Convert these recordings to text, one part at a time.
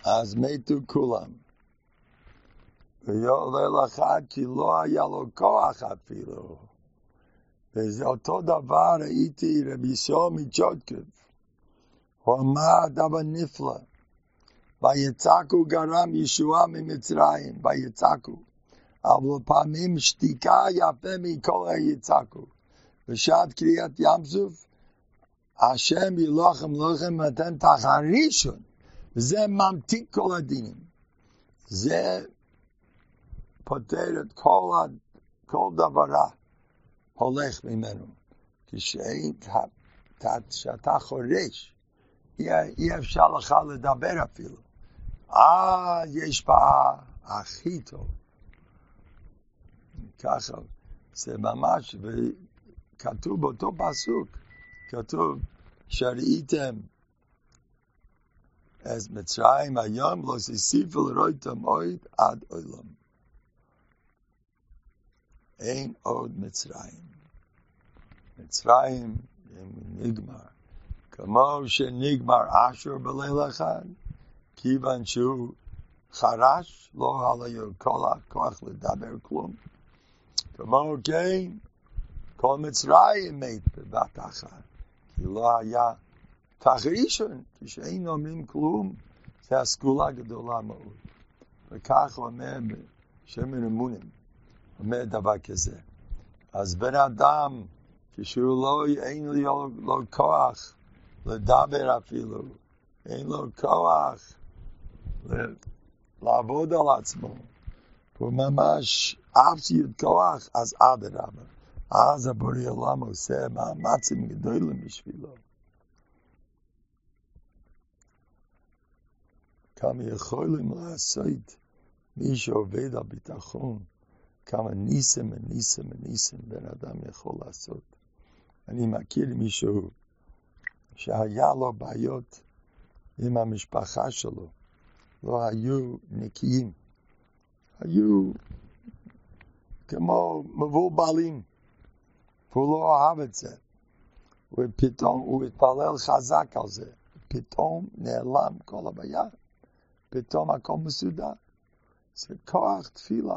אז מתו כולם. ויעלה לך כי לא היה לו כוח אפילו. וזה אותו דבר ראיתי רבי שלום מצ'ודקוב. הוא אמר דבר נפלא. ויצעקו גרם ישועה ממצרים, ויצעקו. אבל פעמים שתיקה יפה מכל היצעקו. בשעת קריאת ים סוף, השם ילוחם לכם ותן תחת ראשון. וזה ממתיק כל הדינים. זה פותר את כל דבר רע הולך ממנו. כשאתה חורש, אי אפשר לך לדבר אפילו. יש בה הכי טוב. ככה, זה ממש, וכתוב באותו פסוק, כתוב, שראיתם אז מצרים היום לא תוסיפו לראיתם עוד עד עולם. אין עוד מצרים. מצרים נגמר. כמו שנגמר אשר בלילה אחד, כיוון שהוא חרש, לא היה לו כל הכוח לדבר כלום. כמו כן, כל מצרים מת בבת אחת. כי לא היה תחרישון, כשאין אומרים כלום, זה הסגולה גדולה מאוד. וכך אומר בשמן אמונים, אומר דבר כזה. אז בן אדם, כשהוא לא, אין לו כוח לדבר אפילו, אין לו כוח לעבוד על עצמו, הוא ממש אפסיות כוח, אז אדרבה. אז הבורא עולם עושה מאמצים גדולים בשבילו. כמה יכולים לעשות מי שעובד על ביטחון, כמה ניסים בן אדם יכול לעשות. אני מכיר מישהו שהיה לו בעיות עם המשפחה שלו, לא היו נקיים, היו כמו מבולבלים, והוא לא אהב את זה, ופתאום הוא התפלל חזק על זה, פתאום נעלם כל הבעיה, פתאום הכל מסודר. זה כוח תפילה.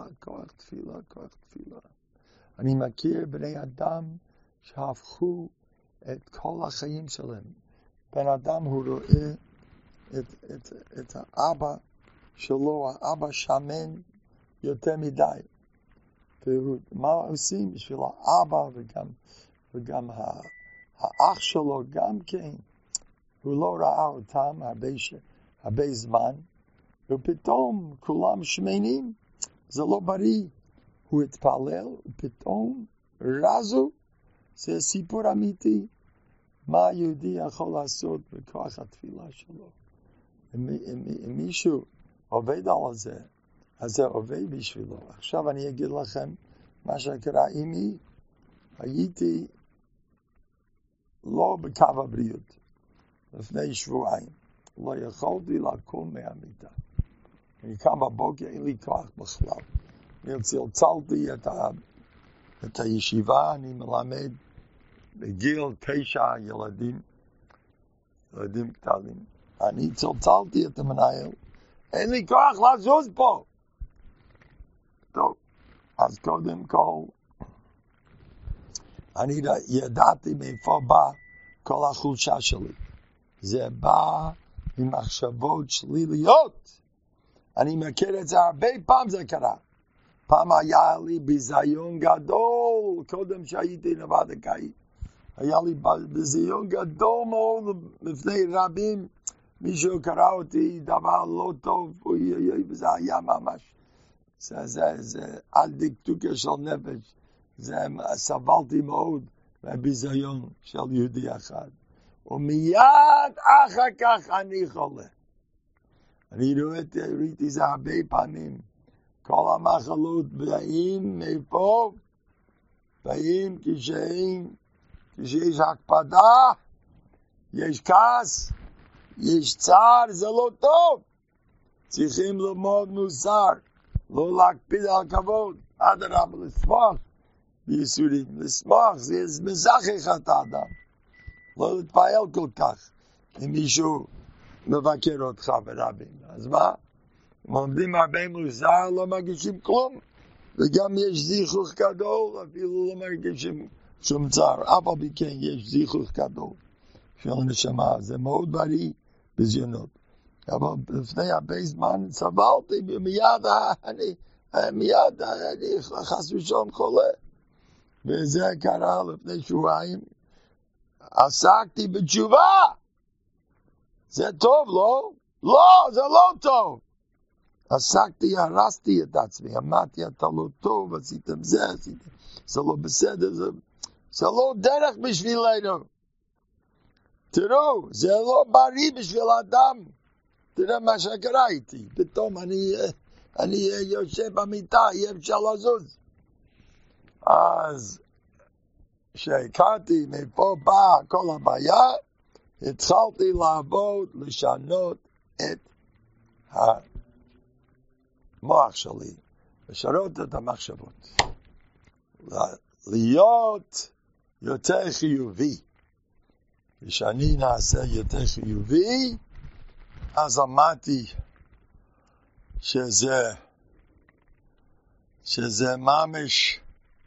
אני מכיר בני אדם שהפכו את כל החיים שלהם. בן אדם הוא רואה את האבא שלו, האבא שמן יותר מדי. מה עושים בשביל האבא וגם האח שלו גם כן. הוא לא ראה אותם הרבה זמן, ופתאום כולם שמנים, זה לא בריא. הוא התפלל, ופתאום רזו, זה סיפור אמיתי. מה היהודי יכול לעשות בכוח התפילה שלו? אם מישהו עובד על זה, אז זה עובד בשבילו. עכשיו אני אגיד לכם מה שקרה עימי. הייתי לא בקו הבריאות לפני שבועיים. לא יכולתי לקום מהמיטה. אני קם בבוקר, אין לי כוח בכלל. אני צלצלתי את הישיבה, אני מלמד בגיל 9 ילדים קטנים. אני צלצלתי את המנהל, אין לי כוח לזוז פה. טוב, אז קודם כל, אני ידעתי מאיפה בא כל החולשה שלי. זה בא ממחשבות שליליות. אני מכיר את זה הרבה פעם זה קרה. פעם היה לי ביזיון גדול, קודם שהייתי נוודקאי. היה לי ביזיון גדול מאוד לפני רבים. מישהו קרא אותי דבר לא טוב, וזה היה ממש. זה על דקדוקה של נפש. סבלתי מאוד מהביזיון של יהודי אחד. ומיד אחר כך אני חולה. אני ראיתי זה הרבה פעמים. כל המחלות באים מאיפה? באים כשיש הקפדה, יש כעס, יש צער, זה לא טוב. צריכים ללמוד מוסר, לא להקפיד על כבוד, אדרבה, לשמוח בייסורים. לשמוח זה מזכך את האדם. לא להתפעל כל כך. אם מישהו מבקר אותך ברבים. אז מה? עומדים הרבה מוזר, לא מרגישים כלום, וגם יש זיכוך גדול, אפילו לא מרגישים שום צער. אף על פי כן יש זיכוך גדול של הנשמה, זה מאוד בריא בזיונות. אבל לפני הרבה זמן סבלתי, מיד אני חס ושלום חולה. וזה קרה לפני שבועיים. עסקתי בתשובה. זה טוב, לא? לא, זה לא טוב. עסקתי, הרסתי את עצמי, אמרתי, אתה לא טוב, עשיתם זה, זה לא בסדר, זה לא דרך בשבילנו. תראו, זה לא בריא בשביל אדם. תראה מה שקרה איתי, פתאום אני יושב במיטה, אי אפשר לזוז. אז כשהכרתי מאיפה באה כל הבעיה, התחלתי לעבוד, לשנות את המוח שלי, לשנות את המחשבות. להיות יותר חיובי. כשאני נעשה יותר חיובי, אז אמרתי שזה ממש,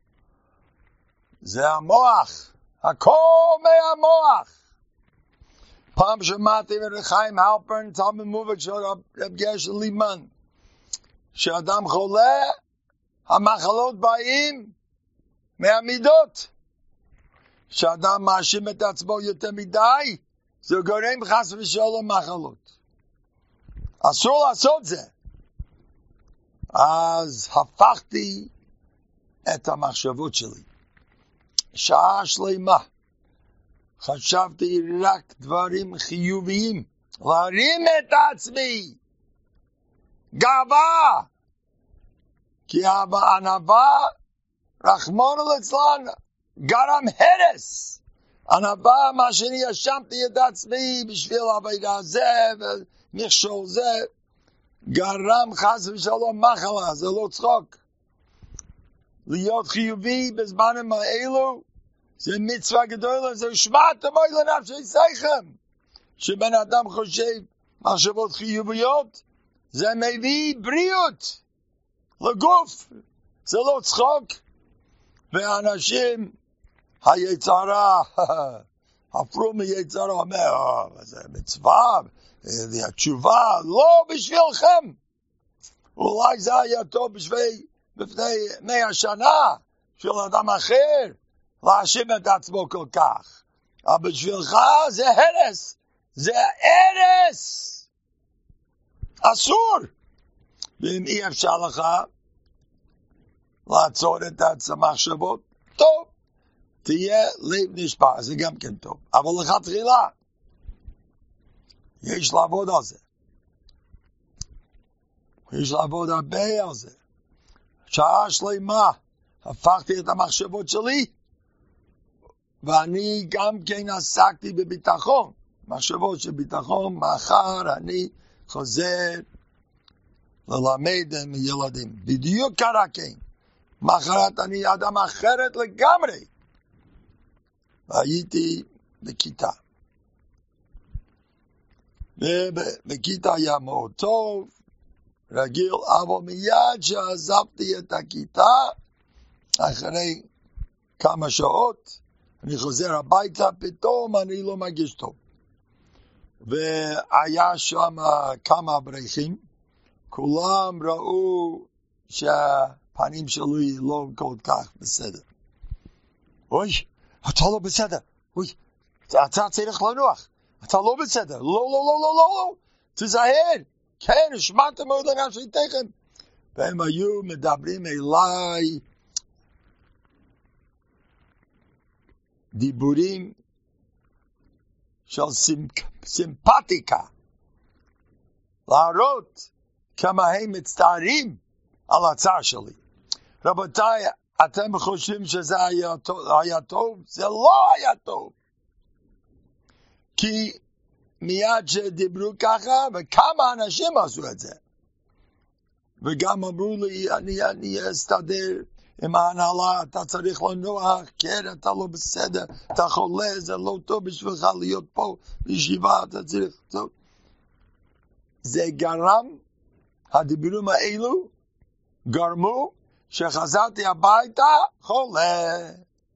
זה המוח, הכל מהמוח. פעם שמעתי מרחיים הלפרן, תלמיד מובהק של רב גרשון ליבמן, שאדם חולה, המחלות באים מהמידות. שאדם מאשים את עצמו יותר מדי, זה גורם חס ושלום מחלות. אסור לעשות זה. אז הפכתי את המחשבות שלי. שעה שלמה חשבתי רק דברים חיוביים. להרים את עצמי. גאווה. כי הענווה, רחמנא ליצלן, גרם הרס. ענווה, מה שאני האשמתי את עצמי בשביל העבודה הזה ומכשול זה, גרם חס ושלום מחלה, זה לא צחוק. להיות חיובי בזמנים האלו, זה מצווה גדולה, זה שמעתם אוי לנפשי סייכם. שבן אדם חושב מחשבות חיוביות, זה מביא בריאות לגוף, זה לא צחוק. ואנשים, היצרה, הפרו מיצרה, אומר, זה מצווה, זה התשובה, לא בשבילכם. אולי זה היה טוב בפני 100 שנה, בשביל אדם אחר, להאשים את עצמו כל כך. אבל בשבילך זה הרס, זה הרס. אסור. ואם אי אפשר לך לעצור את המחשבות, טוב, תהיה לב נשבר, זה גם כן טוב. אבל לכתחילה, יש לעבוד על זה. יש לעבוד הרבה על זה. שעה שלמה הפכתי את המחשבות שלי, ואני גם כן עסקתי בביטחון. מחשבות של ביטחון, מחר אני חוזר ללמד עם ילדים. בדיוק קרה כן. מחרת אני אדם אחרת לגמרי. והייתי בכיתה. ובכיתה היה מאוד טוב, רגיל, אבל מיד שעזבתי את הכיתה, אחרי כמה שעות, אני חוזר הביתה, פתאום אני לא מרגיש טוב. והיה שם כמה אברכים, כולם ראו שהפנים שלי לא כל כך בסדר. אוי, אתה לא בסדר. אוי, אתה צריך לנוח. אתה לא בסדר. לא. תזהר. כן, שמעתם מאוד לנפשתכם. והם היו מדברים אליי דיבורים של סימפתיקה. להראות כמה הם מצטערים על הצער שלי. רבותיי, אתם חושבים שזה היה טוב? זה לא היה טוב. כי מיד שדיברו ככה, וכמה אנשים עשו את זה. וגם אמרו לי, אני אסתדר עם ההנהלה, אתה צריך לנוח, כן, אתה לא בסדר, אתה חולה, זה לא טוב בשבילך להיות פה בישיבה, אתה צריך טוב. זה גרם, הדיבורים האלו גרמו שחזרתי הביתה חולה.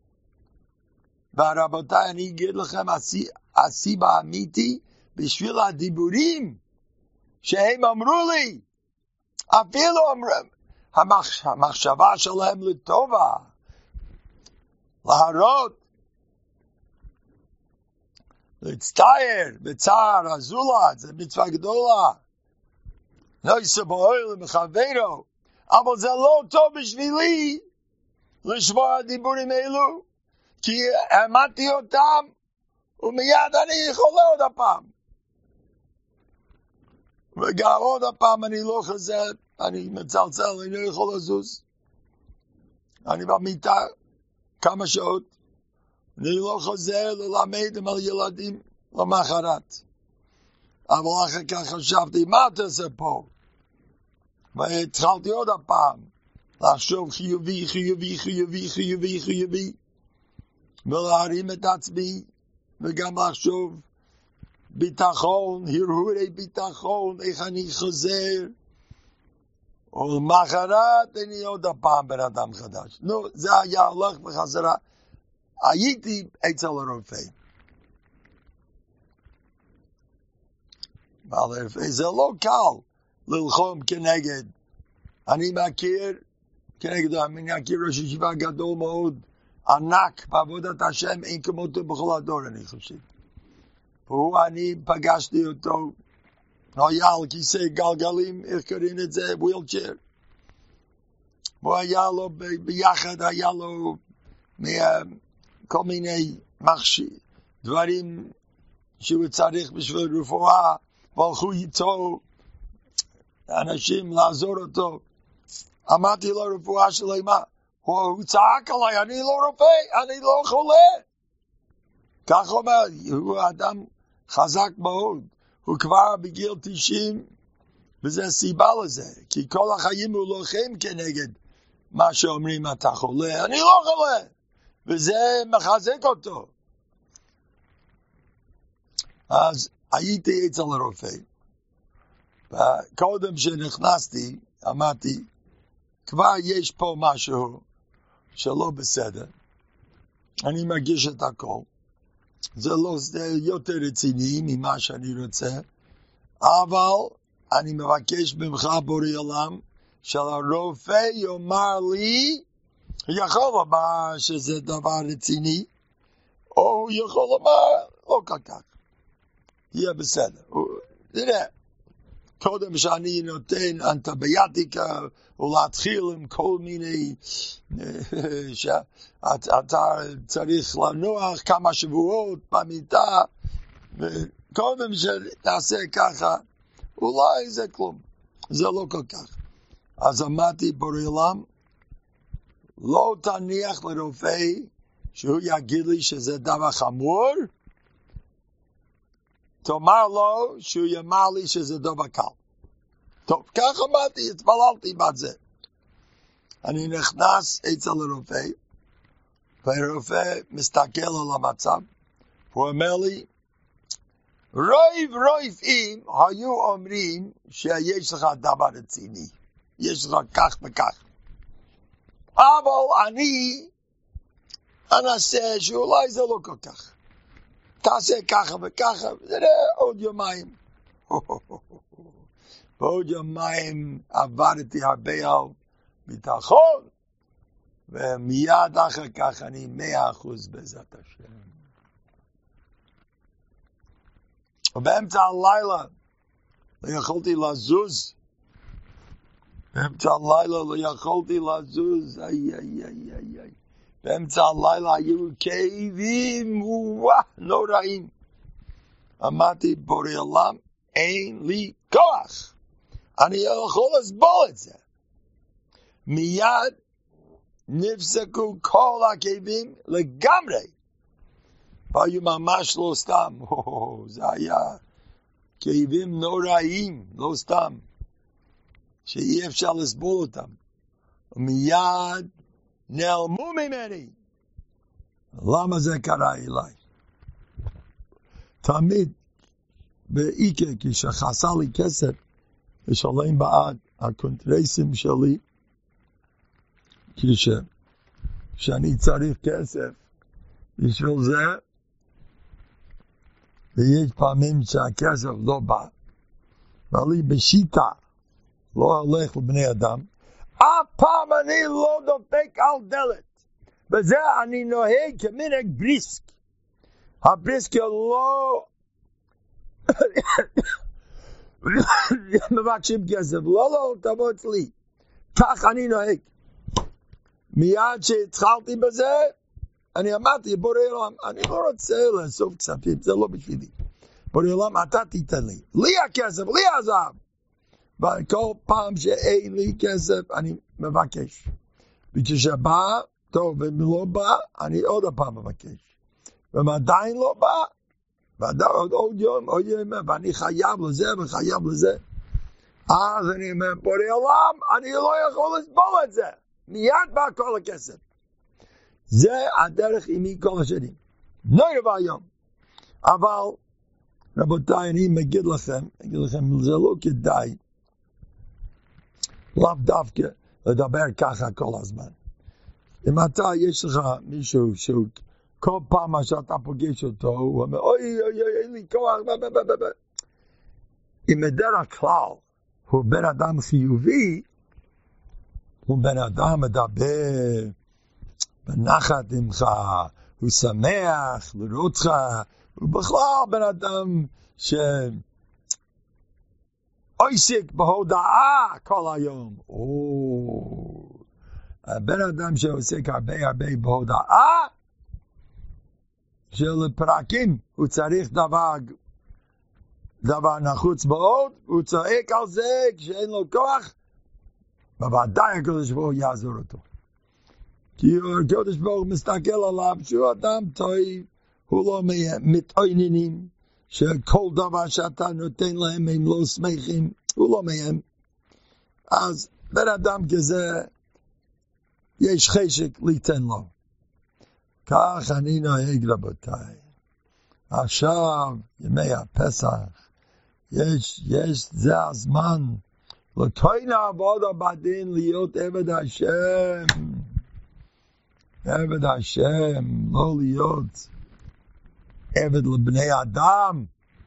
ורבותיי, אני אגיד לכם הסיבה האמיתי בשביל הדיבורים שהם אמרו לי, אפילו המחשבה שלהם לטובה, להראות, להצטער בצער הזולת, זה מצווה גדולה, לא יסבול למחברו, אבל זה לא טוב בשבילי לשמוע הדיבורים אלו, כי אמרתי אותם ומיד אני חולה עוד הפעם, וגם עוד הפעם אני לא חוזר, אני מצלצל, אני לא יכול לזוז, אני במיטה כמה שעות, אני לא חוזר ללמד עם הילדים למחרת. אבל אחר כך חשבתי, מה אתה עושה פה? והתחלתי עוד הפעם לחשוב חיובי, חיובי, חיובי, חיובי, חיובי, ולהרים את עצמי, וגם לחשוב ביטחון, הרהורי ביטחון, איך אני חוזר, ולמחרת אני עוד הפעם בן אדם חדש. נו, זה היה הולך בחזרה. הייתי אצל הרופא. אבל הרופא זה לא קל ללחום כנגד. אני מכיר, כנגד, אני מכיר ראש ישיבה גדול מאוד, ענק בעבודת השם, אין כמותו בכל הדור, אני חושב. אני פגשתי אותו, היה על כיסא גלגלים, איך קוראים את זה? ווילצ'ר. הוא היה לו ביחד, היה לו כל מיני דברים שהוא צריך בשביל רפואה, והלכו איתו אנשים לעזור אותו. אמרתי לו רפואה שלמה, הוא צעק עליי, אני לא רופא, אני לא חולה. כך אומר, הוא אדם חזק מאוד, הוא כבר בגיל 90, וזה סיבה לזה, כי כל החיים הוא לוחם כנגד מה שאומרים אתה חולה, אני לא חולה, וזה מחזק אותו. אז הייתי אצל הרופא, וקודם שנכנסתי, אמרתי, כבר יש פה משהו שלא בסדר, אני מרגיש את הכל, זה יותר רציני ממה שאני רוצה, אבל אני מבקש ממך בורא עולם, שהרופא יאמר לי, יכול לומר שזה דבר רציני, או יכול לומר לא כל כך, יהיה בסדר. תראה, קודם שאני נותן אנטיביוטיקה, או להתחיל עם כל מיני, שאתה צריך לנוח כמה שבועות במיטה, וקודם שתעשה ככה, אולי זה כלום, זה לא כל כך. אז אמרתי בורא עולם, לא תניח לרופא שהוא יגיד לי שזה דבר חמור, תאמר לו שהוא יאמר לי שזה דבר קל. טוב, כך אמרתי, התפללתי בעד זה. אני נכנס אצל הרופא, והרופא מסתכל על המצב, הוא אומר לי, רופאים היו אומרים שיש לך דבר רציני, יש לך כך וכך. אבל אני אנסה שאולי זה לא כל כך. תעשה ככה וככה, ונראה עוד יומיים. ועוד יומיים עבדתי הרבה על ביטחון, ומיד אחר כך אני 100% בעזרת השם. ובאמצע הלילה לא יכולתי לזוז. באמצע הלילה לא יכולתי לזוז. באמצע הלילה היו כאבים נוראים. אמרתי בורא עולם, אין לי כוח. אני יכול לסבול את זה. מיד נפסקו כל הכאבים לגמרי. והיו ממש לא סתם. זה היה כאבים נוראים, לא סתם. שאי אפשר לסבול אותם. ומיד נעלמו ממני. למה זה קרה אליי? תמיד באיקה, כשחסר לי כסף, לשלם בעד הקונטרסים שלי, כשאני צריך כסף, בשביל זה, ויש פעמים שהכסף לא בא, ואני בשיטה לא הולך לבני אדם, אף פעם אני לא דופק על דלת. בזה אני נוהג כמנהג בריסק. הבריסק לא מבקשים כסף. לא, תבוא אצלי. כך אני נוהג. מיד שהתחלתי בזה, אני אמרתי, בורא עולם, אני לא רוצה לאסוף כספים, זה לא בשבילי. בורא עולם, אתה תיתן לי. לי הכסף, לי הזהב. וכל פעם שאין לי כסף, אני מבקש. וכשבא, טוב, ואם לא בא, אני עוד פעם מבקש. ועדיין לא בא, עוד יום, ואני חייב לזה וחייב לזה. אז אני אומר, בורא עולם, אני לא יכול לסבול את זה. מיד בא כל הכסף. זה הדרך עימי כל השנים. נוי רבה היום. אבל, רבותיי, אני מגיד לכם, זה לא כדאי, לאו דווקא לדבר ככה כל הזמן. אם אתה, יש לך מישהו שהוא כל פעם שאתה פוגש אותו, הוא אומר, אוי, אין לי כוח, אם בדרך כלל הוא בן אדם חיובי, הוא בן אדם מדבר בנחת עמך, הוא שמח לראות לך, הוא בכלל בן אדם עוסק בהודעה כל היום. הבן אדם שעוסק הרבה בהודעה של פרקים, הוא צריך דבר נחוץ מאוד, הוא צועק על זה כשאין לו כוח, בוודאי הקדוש ברוך הוא יעזור אותו. כי הקדוש ברוך הוא מסתכל עליו שהוא אדם טוב, הוא לא מתעניינים, שכל דבר שאתה נותן להם הם לא שמחים, הוא לא מהם. אז בן אדם כזה, יש חשק ליתן לו. כך אני נוהג רבותיי. עכשיו, ימי הפסח, זה הזמן, לתוין העבודה בדין להיות עבד השם. עבד השם, לא להיות עבד לבני אדם.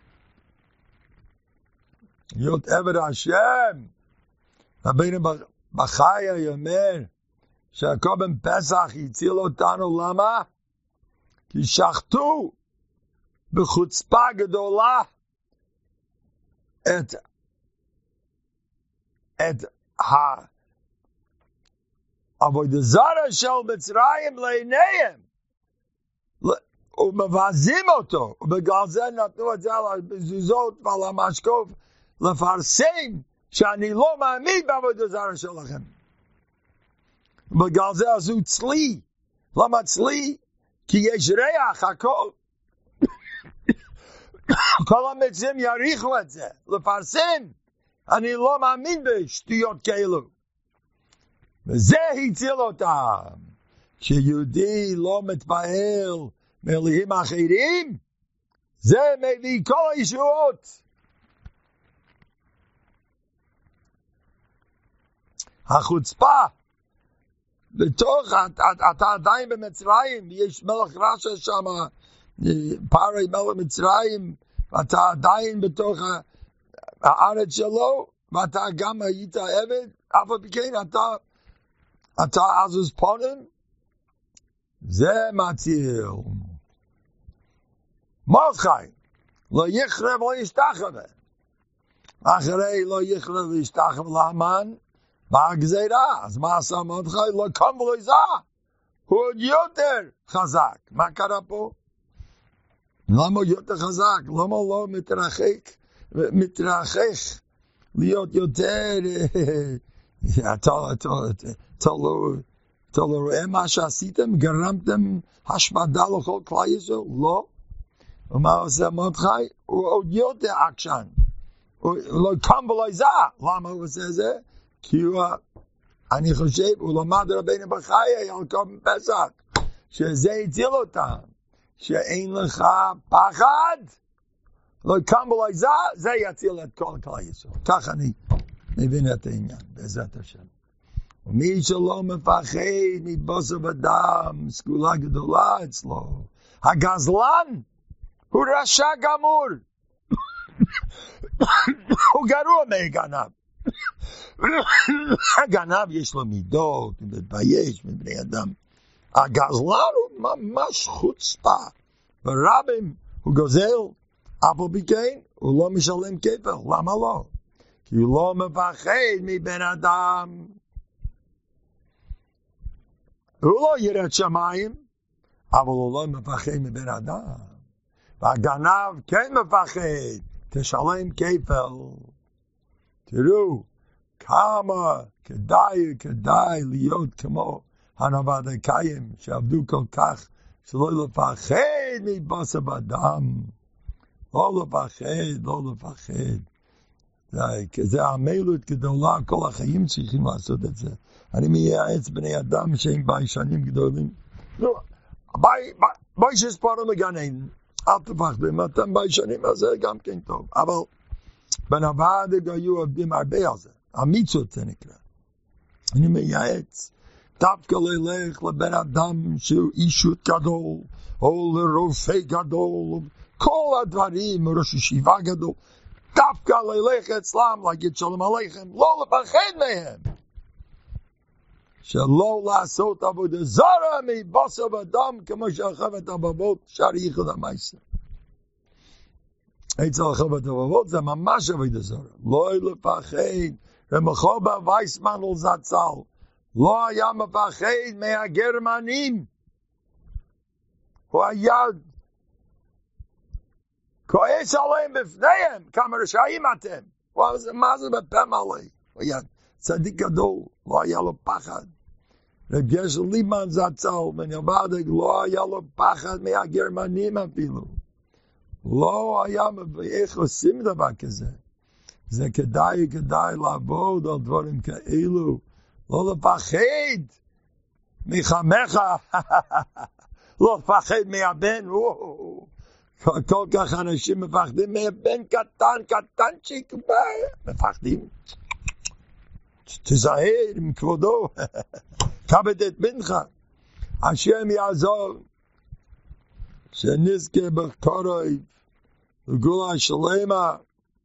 להיות עבד השם. רבינו בחיי אומר, שהקורבן פסח הציל אותנו, למה? כי שחטו בחוצפה גדולה את העבודה זרה של מצרים לעיניהם, ומבזים אותו, ובגלל זה נתנו את זה על המזוזות ועל המשקוף לפרסם שאני לא מאמין בעבודה זרה שלכם. בגלל זה עשו צלי. למה צלי? כי יש ריח, הכל. כל המצרים יריחו את זה. לפרסם. אני לא מאמין בשטויות כאלו. וזה הציל אותם. כשיהודי לא מתפעל מאלוהים אחרים, זה מביא כל הישועות. החוצפה, בתוך, אתה עדיין במצרים, יש מלך רשע שם, פרעה מלך מצרים, ואתה עדיין בתוך הארץ שלו, ואתה גם היית עבד, אף על פי כן אתה עזוז פונים, זה מציל. מרדכי, לא יחרב לא ישתחווה. אחרי לא יחרב וישתחווה להמן, בהגזירה, אז מה עשה מרדכי? לא קם ולא יזע. הוא עוד יותר חזק. מה קרה פה? למה יותר חזק? למה לא מתרחק להיות יותר... אתה לא רואה מה שעשיתם? גרמתם השמדה לכל כלל ישראל? לא. ומה עושה מרדכי? הוא עוד יותר עקשן. הוא לא קם ולא יזע. למה הוא עושה זה? כי אני חושב, הוא למד רבינו בחיי על קורבן פסח, שזה הציל אותם, שאין לך פחד לא יקם בו זה יציל את כל ישראל. כך אני מבין את העניין, בעזרת השם. ומי שלא מפחד מבשר ודם, סגולה גדולה אצלו. הגזלן הוא רשע גמור. הוא גרוע מהגנב. הגנב יש לו מידות, הוא מתבייש מבני אדם. הגזלן הוא ממש חוצפה. ברבים הוא גוזל, אבל בכן הוא לא משלם כפל. למה לא? כי הוא לא מפחד מבן אדם. הוא לא ירד שמיים, אבל הוא לא מפחד מבן אדם. והגנב כן מפחד, תשלם כפל. תראו כמה כדאי להיות כמו הנבדקאים שעבדו כל כך, שלא לפחד מבשר ודם. לא לפחד. זה עמלות גדולה, כל החיים צריכים לעשות את זה. אני מייעץ בני אדם שהם ביישנים גדולים. בואי שספורו לגנן, אל תפחדו, אם אתם ביישנים, אז זה גם כן טוב. אבל בנבדק היו עובדים הרבה על זה. המצוות זה נקרא. אני מייעץ, דווקא ללך לבן אדם שהוא אישות גדול, או לרופא גדול, כל הדברים, ראש ישיבה גדול, דווקא ללך אצלם, להגיד שלום עליכם, לא לפחד מהם. שלא לעשות עבודה זרה מבשר ודם, כמו שהרחבת הבבות שער ייחוד המייסר. אצל הרחבת הבבות זה ממש עבודה זרה. לא לפחד. רמחובה וייסמן על זצ"ל לא היה מפחד מהגרמנים. הוא היה כועס עליהם בפניהם, כמה רשעים אתם. מה זה בפה מלא? הוא היה צדיק גדול, לא היה לו פחד. רב גרשל ליבמן זצ"ל בנבדק לא היה לו פחד מהגרמנים אפילו. לא היה, איך עושים דבר כזה? זה כדאי לעבוד על דברים כאלו. לא לפחד מחמך, לא לפחד מהבן. כל כך אנשים מפחדים מהבן קטנצ'יק, מפחדים. תזהר עם כבודו, כבד את בנך. השם יעזור שנזכה בקרוב לגאולה שלמה.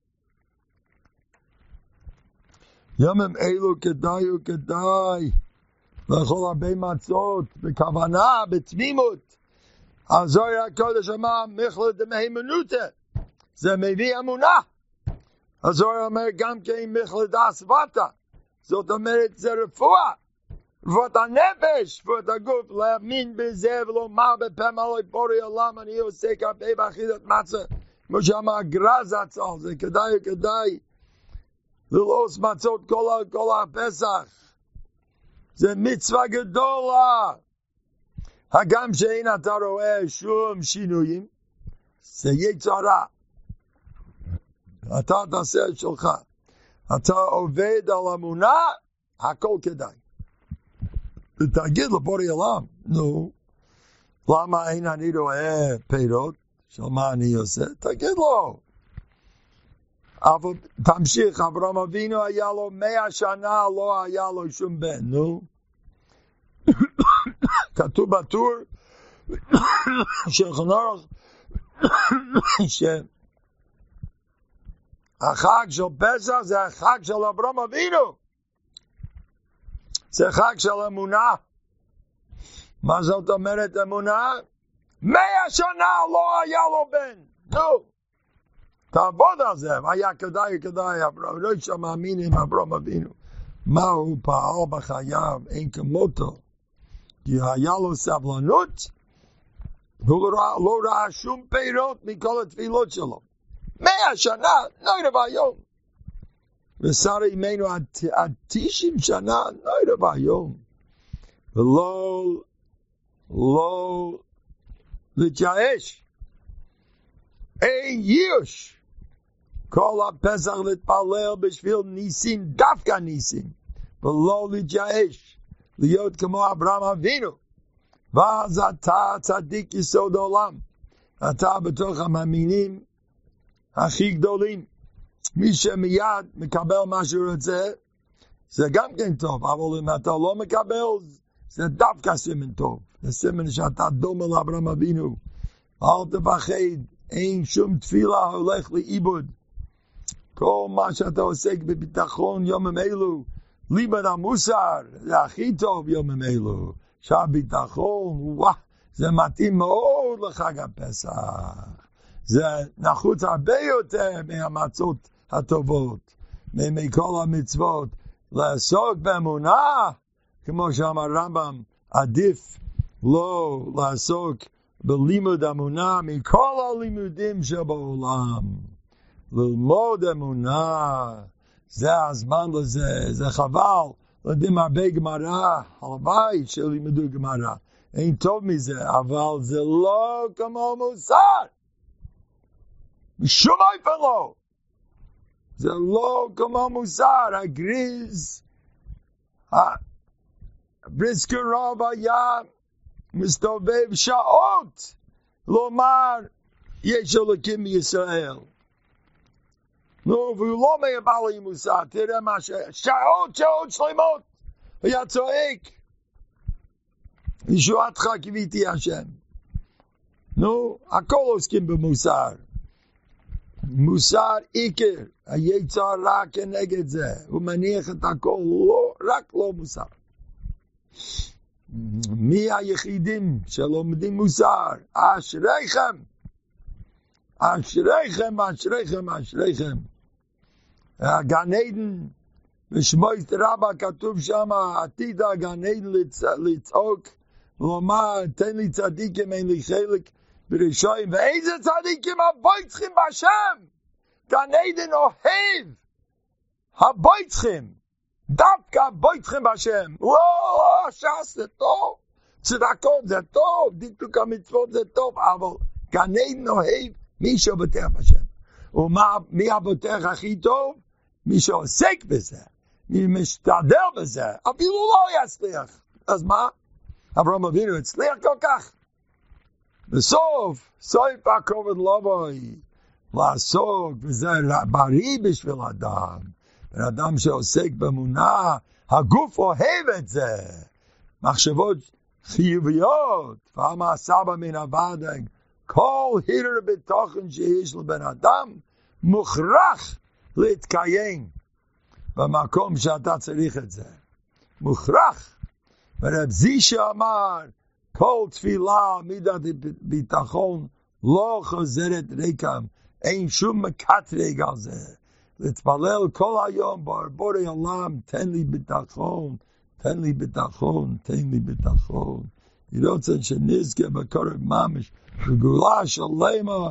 ימים אלו כדאי לאכול הרבה מצות בכוונה, בתמימות. הזוהר הקודש אמר מכלא דמהימנותא, זה מביא אמונה. הזוהר אומר גם כן מכלא דאס ותא, זאת אומרת זה רפואה, רפואת הנפש, רפואת הגוף, להאמין בזה ולומר בפה מלא בורא עולם אני עוסק הרבה באכילת מצה, כמו שאמר הגר"א זצ"ל, זה כדאי ללעוס מצות כל הפסח. זה מצווה גדולה. הגם שאין אתה רואה שום שינויים, זה יצר רע. אתה תעשה את שלך. אתה עובד על אמונה, הכל כדאי. ותגיד לבורא עולם, נו, למה אין אני רואה פירות? של מה אני עושה? תגיד לו. אבל תמשיך, אברהם אבינו היה לו 100 שנה, לא היה לו שום בן, נו. כתוב בטור של חנוך שהחג של פסח זה החג של אברהם אבינו, זה חג של אמונה. מה זאת אומרת אמונה? 100 שנה לא היה לו בן, נו. תעבוד על זה, היה כדאי, לא שמאמין עם אברהם אבינו. מה הוא פעל בחייו, אין כמותו. כי היה לו סבלנות, הוא לא ראה שום פירות מכל התפילות שלו. 100 שנה, נוירה והיום. ושרה אימנו עד 90 שנה, נוירה והיום. ולא להתייאש. אין ייאוש. כל הפסח להתפלל בשביל ניסים, דווקא ניסים, ולא להתייאש, להיות כמו אברהם אבינו. ואז אתה צדיק יסוד העולם, אתה בתוך המאמינים הכי גדולים. מי שמיד מקבל מה שהוא רוצה, זה גם כן טוב, אבל אם אתה לא מקבל, זה דווקא סימן טוב. זה סימן שאתה דומה לאברהם אבינו. אל תפחד, אין שום תפילה הולך לאיבוד. כל מה שאתה עוסק בביטחון יומים אלו, ליבד המוסר, זה הכי טוב יומים אלו. שהביטחון, וואו, זה מתאים מאוד לחג הפסח. זה נחוץ הרבה יותר מהמצות הטובות, מכל המצוות. לעסוק באמונה, כמו שאמר רמב"ם, עדיף לא לעסוק בלימוד אמונה מכל הלימודים שבעולם. ללמוד אמונה, זה הזמן לזה, זה חבל. לומדים הרבה גמרא, הלוואי שלימדו גמרא. אין טוב מזה, אבל זה לא כמו מוסר. משום אופן לא. זה לא כמו מוסר, הגריז, בריסקי רב היה מסתובב שעות לומר יש אלוקים בישראל. נו, והוא לא מייבא לי מוסר, תראה מה שעות שלמות, הוא היה צועק, ישועתך קיוויתי השם. נו, הכל עוסקים במוסר. מוסר עיקר, היצר רע כנגד זה, הוא מניח את הכל, לא, רק לא מוסר. מי היחידים שלומדים מוסר? אשריכם, אשריכם, אשריכם, אשריכם. גן עדן, בשמות רבה כתוב שם, עתיד הגן עדן לצעוק, לומר, תן לי צדיקים, אין לי חלק ברשעים, ואיזה צדיקים הבויצחים בשם? גן עדן אוהב, הבויצחים, דווקא הבויצחים בשם. וואו, ש"ס זה טוב, צדקות זה טוב, דקדוק המצוות זה טוב, אבל גן עדן אוהב מי שבוטח בשם. ומי הבוטח הכי טוב? מי שעוסק בזה, מי משתדל בזה, אפילו לא יצליח. אז מה? אברהם אבינו הצליח כל כך. בסוף, סוף הכובד לבוי, לעסוק, וזה בריא בשביל אדם. בן אדם שעוסק באמונה, הגוף אוהב את זה. מחשבות חיוביות, פעם הסבא מן הבדק, כל הירר בתוכן שיש לבן אדם, מוכרח להתקיים במקום שאתה צריך את זה. מוכרח. ורב זישה אמר, כל תפילה מידת ביטחון לא חוזרת ריקם, אין שום מקטרג על זה. להתפלל כל היום בורא עולם, תן לי ביטחון, תן לי ביטחון, תן לי ביטחון. אני רוצה שנזכה בקרב ממש, בגאולה שלמה,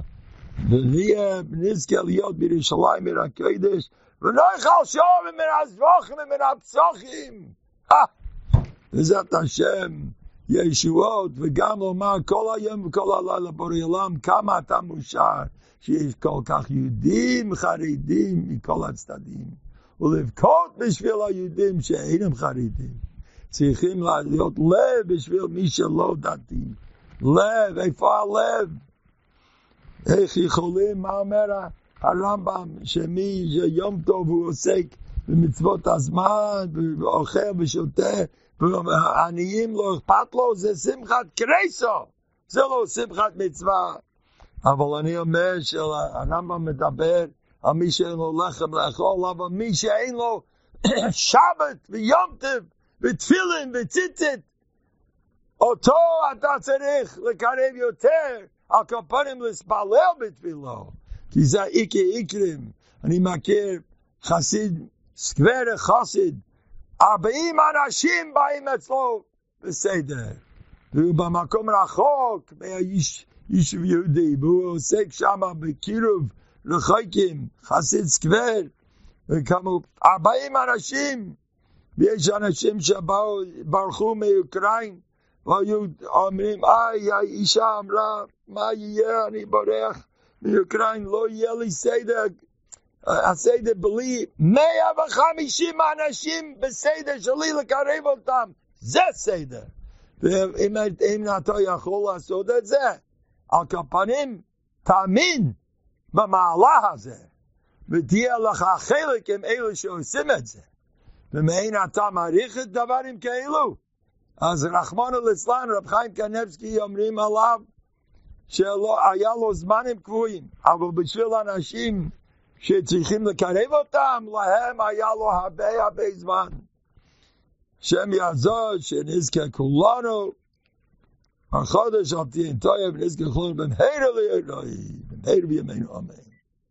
ונזכה להיות בירושלים עיר הקודש, ונאכל שום מן הזבוחים ומן הפסוחים. בעזרת השם, ישועות, וגם לומר כל היום וכל הלילה בורא עולם, כמה אתה מאושר, שיש כל כך יהודים חרדים מכל הצדדים, ולבכות בשביל היהודים שאינם חרדים. צריכים להיות לב בשביל מי שלא דתי. לב, איפה הלב? איך יכולים, מה אומר הרמב"ם, שמי שיום טוב הוא עוסק במצוות הזמן, ואוכל ושותה, ועניים לא אכפת לו, זה שמחת קרייסו, זה לא שמחת מצווה. אבל אני אומר שהרמב"ם מדבר על מי שאין לו לחם לאכול, אבל מי שאין לו שבת ויום טוב ותפילין וציצית, אותו אתה צריך לקרב יותר, על כפונים לספלל בתפילו, כי זה איקרים. אני מכיר חסיד, סקבר חסיד, 40 אנשים באים אצלו בסדר, והוא במקום רחוק מהאיש יהודי, והוא עוסק שם בקירוב רחוקים, חסיד סקבר, וכמו 40 אנשים, ויש אנשים שבאו, ברחו מאוקראין, והיו אומרים, האישה אמרה, מה יהיה, אני בורח מאוקראין, לא יהיה לי סדר, הסדר בלי 150 אנשים בסדר שלי לקרב אותם, זה סדר. ואם אתה יכול לעשות את זה, על כפנים, תאמין, במעלה הזה, ותהיה לך חלק עם אלו שעושים את זה, ומעין אתה מעריך את דברים כאלו. אז רחמנא ליצלן, רב חיים קניבסקי אומרים עליו, שהיה לו זמנים קבועים, אבל בשביל אנשים שצריכים לקרב אותם, להם היה לו הרבה זמן. שם יעזור, שנזכה כולנו, החודש על תהיה טוב, ונזכה כולנו במהרה ליראה, במהרה בימינו, אמן.